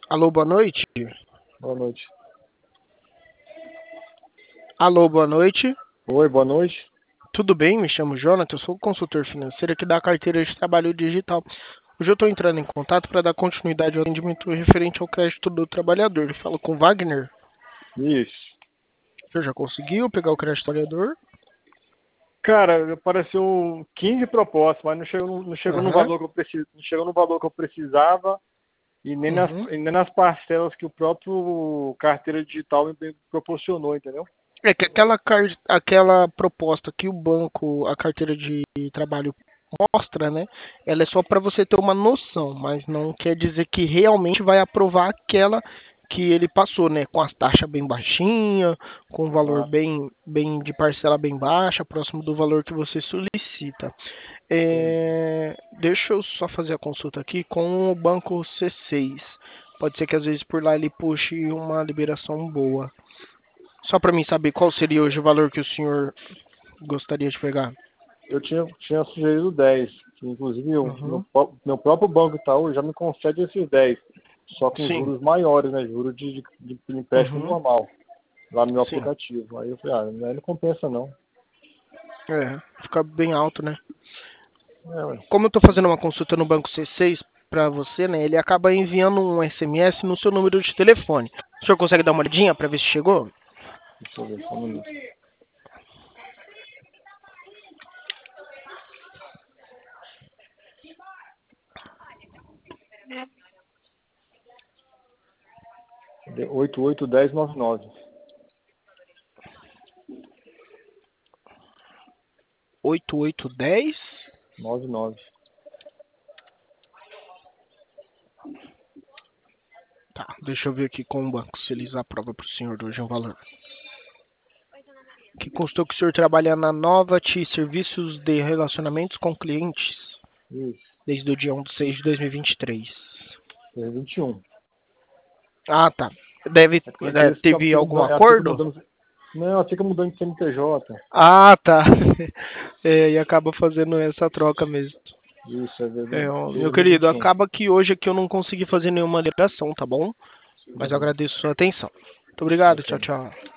Alô, boa noite. Boa noite. Alô, boa noite. Oi, boa noite. Tudo bem? Me chamo Jonathan, eu sou consultor financeiro aqui da carteira de trabalho digital. Hoje eu estou entrando em contato para dar continuidade ao atendimento referente ao crédito do trabalhador. Eu falo com Wagner. Isso. Você já conseguiu pegar o crédito do trabalhador? Cara, apareceu 15 propostas, mas não chegou no Aham. valor que eu não chegou no valor que eu precisava e Uhum. nem nas parcelas que o próprio carteira digital me proporcionou, entendeu? É que aquela proposta que o banco, a carteira de trabalho mostra, né? Ela é só para você ter uma noção, mas não quer dizer que realmente vai aprovar aquela que ele passou, né? Com as taxas bem baixinha, com o valor Ah, bem de parcela bem baixa, próximo do valor que você solicita. entendi. Deixa eu só fazer a consulta aqui com o banco C6. Pode ser que às vezes por lá ele puxe uma liberação boa. Só para mim saber qual seria hoje o valor que o senhor gostaria de pegar. Eu tinha sugerido 10, que inclusive Uhum. meu próprio banco Itaú já me concede esses 10, só com Sim. juros maiores, né? Juros de empréstimo Uhum. normal, lá no meu Sim. aplicativo. Aí eu falei, aí não compensa não. Fica bem alto, né? É, ué. Como eu estou fazendo uma consulta no banco C6 para você, né? Ele acaba enviando um SMS no seu número de telefone. O senhor consegue dar uma olhadinha para ver se chegou? Deixa eu ver só um minuto. Cadê? 881099. 8810. 99. Tá, deixa eu ver aqui com o banco se eles aprovam para o senhor hoje um valor. Que constou que o senhor trabalha na Novat Serviços de Relacionamentos com Clientes Isso. desde o dia 1/6/2023. 21. Ah, tá. É que aqui Teve algum ela fica acordo? mudando. Não, ela fica mudando de CNPJ. Ah, tá. E acaba fazendo essa troca mesmo. Isso, é Ó, meu desde querido, 2021. acaba que hoje aqui eu não consegui fazer nenhuma ligação, tá bom? Tá Mas eu bom. agradeço a sua atenção. Muito obrigado, tchau, Ok. tchau.